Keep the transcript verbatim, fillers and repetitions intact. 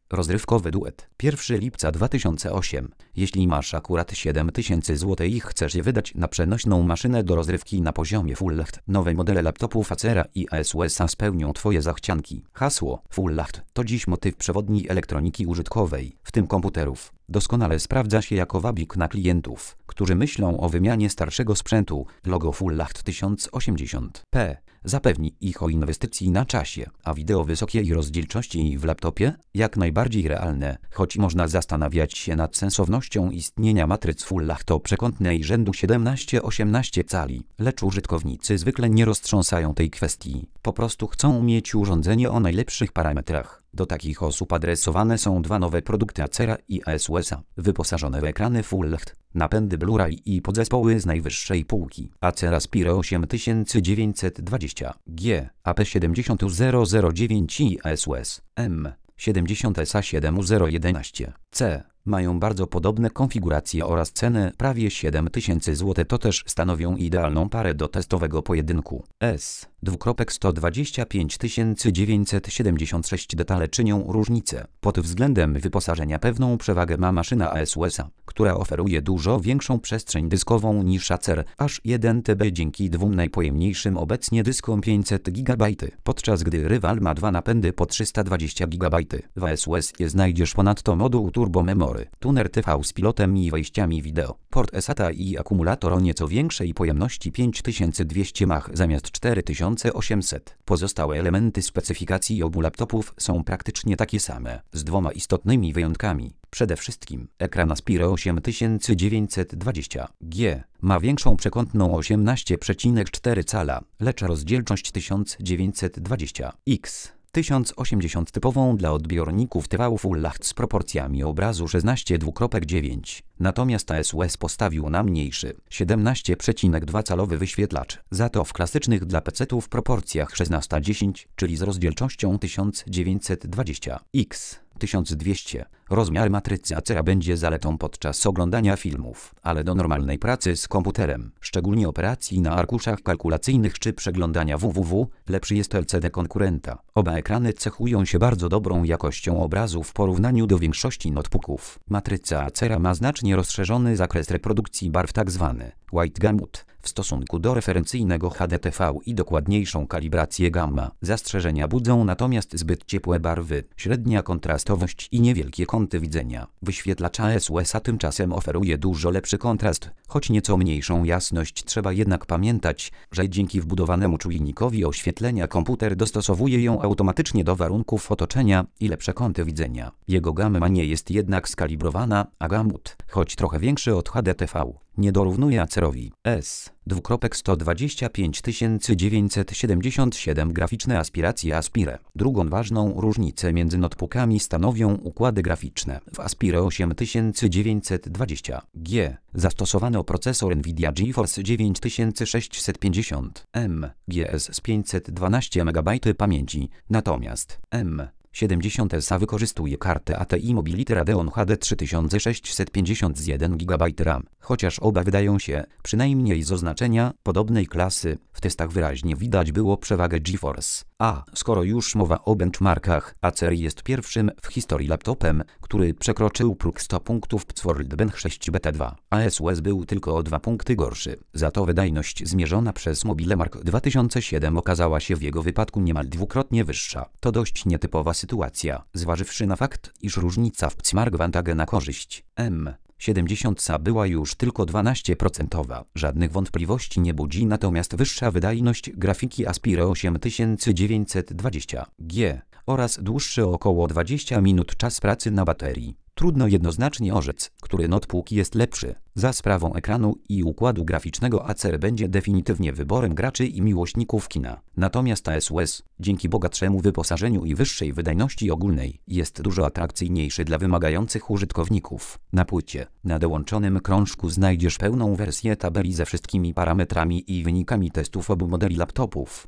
Rozrywkowy duet. pierwszego lipca dwa tysiące ósmego. Jeśli masz akurat siedem tysięcy złotych i chcesz je wydać na przenośną maszynę do rozrywki na poziomie Full H D, nowe modele laptopów Acera i Asusa spełnią Twoje zachcianki. Hasło Full H D to dziś motyw przewodni elektroniki użytkowej, w tym komputerów. Doskonale sprawdza się jako wabik na klientów, którzy myślą o wymianie starszego sprzętu. Logo Full H D tysiąc osiemdziesiąt p zapewni ich o inwestycji na czasie, a wideo wysokiej rozdzielczości w laptopie jak najbardziej realne, choć można zastanawiać się nad sensownością istnienia matryc Full H D przekątnej rzędu siedemnaście osiemnaście cali, lecz użytkownicy zwykle nie roztrząsają tej kwestii. Po prostu chcą mieć urządzenie o najlepszych parametrach. Do takich osób adresowane są dwa nowe produkty Acera i Asusa, wyposażone w ekrany Full H D, napędy Blu-ray i podzespoły z najwyższej półki. Acer Aspire osiem tysięcy dziewięćset dwadzieścia G, A P siedemdziesiąt zero zero dziewięć i Asus M siedemdziesiąt S A siedem zero jedenaście C mają bardzo podobne konfiguracje oraz cenę prawie siedem tysięcy złotych. To też stanowią idealną parę do testowego pojedynku. S sto dwadzieścia pięć tysięcy dziewięćset siedemdziesiąt sześć detale czynią różnicę. Pod względem wyposażenia pewną przewagę ma maszyna Asusa, która oferuje dużo większą przestrzeń dyskową niż Acer, aż jeden terabajt dzięki dwóm najpojemniejszym obecnie dyskom pięćset gigabajtów, podczas gdy rywal ma dwa napędy po trzysta dwadzieścia gigabajtów. W Asusie znajdziesz ponadto moduł Turbo Memory, tuner T V z pilotem i wejściami wideo, port SATA i akumulator o nieco większej pojemności pięć tysięcy dwieście mAh zamiast cztery tysiące osiemset. Pozostałe elementy specyfikacji obu laptopów są praktycznie takie same, z dwoma istotnymi wyjątkami. Przede wszystkim ekran Aspire osiem tysięcy dziewięćset dwadzieścia G ma większą przekątną osiemnaście przecinek cztery cala, lecz rozdzielczość tysiąc dziewięćset dwadzieścia pikseli. tysiąc osiemdziesiąt typową dla odbiorników T V Full H D z proporcjami obrazu szesnaście przecinek dziewięć, natomiast Asus postawił na mniejszy, siedemnaście przecinek dwa calowy wyświetlacz, za to w klasycznych dla pecetów proporcjach szesnaście dziesięć, czyli z rozdzielczością tysiąc dziewięćset dwadzieścia pikseli. tysiąc dwieście. Rozmiar matrycy Acera będzie zaletą podczas oglądania filmów, ale do normalnej pracy z komputerem, szczególnie operacji na arkuszach kalkulacyjnych czy przeglądania www, lepszy jest L C D konkurenta. Oba ekrany cechują się bardzo dobrą jakością obrazu w porównaniu do większości notebooków. Matryca Acera ma znacznie rozszerzony zakres reprodukcji barw, tzw. White Gamut, w stosunku do referencyjnego H D T V i dokładniejszą kalibrację gamma. Zastrzeżenia budzą natomiast zbyt ciepłe barwy, średnia kontrastowość i niewielkie kąty widzenia. Wyświetlacz Asusa tymczasem oferuje dużo lepszy kontrast, choć nieco mniejszą jasność. Trzeba jednak pamiętać, że dzięki wbudowanemu czujnikowi oświetlenia komputer dostosowuje ją automatycznie do warunków otoczenia i lepsze kąty widzenia. Jego gamma nie jest jednak skalibrowana, a gamut, choć trochę większy od H D T V, nie dorównuje Acerowi. S sto dwadzieścia pięć tysięcy dziewięćset siedemdziesiąt siedem graficzne aspiracje Aspire. Drugą ważną różnicę między notebookami stanowią układy graficzne. W Aspire osiem tysięcy dziewięćset dwadzieścia G zastosowano procesor Nvidia GeForce dziewięć tysięcy sześćset pięćdziesiąt M G S z pięćset dwanaście megabajtów pamięci, natomiast M siedemdziesiąt S A wykorzystuje kartę A T I Mobility Radeon H D trzy tysiące sześćset pięćdziesiąt z jeden gigabajt RAM. Chociaż oba wydają się, przynajmniej z oznaczenia, podobnej klasy, w testach wyraźnie widać było przewagę GeForce. A skoro już mowa o benchmarkach, Acer jest pierwszym w historii laptopem, który przekroczył próg stu punktów w World Bench sześć Beta dwa. Asus był tylko o dwa punkty gorszy. Za to wydajność zmierzona przez MobileMark dwa tysiące siedem okazała się w jego wypadku niemal dwukrotnie wyższa. To dość nietypowa sytuacja, zważywszy na fakt, iż różnica w benchmarku na korzyść M siedemdziesiąt S A była już tylko dwanaście procent. Żadnych wątpliwości nie budzi natomiast wyższa wydajność grafiki Aspire osiem tysięcy dziewięćset dwadzieścia G oraz dłuższy o około dwadzieścia minut czas pracy na baterii. Trudno jednoznacznie orzec, który notebook jest lepszy. Za sprawą ekranu i układu graficznego Acer będzie definitywnie wyborem graczy i miłośników kina. Natomiast Asus, dzięki bogatszemu wyposażeniu i wyższej wydajności ogólnej, jest dużo atrakcyjniejszy dla wymagających użytkowników. Na płycie, na dołączonym krążku znajdziesz pełną wersję tabeli ze wszystkimi parametrami i wynikami testów obu modeli laptopów.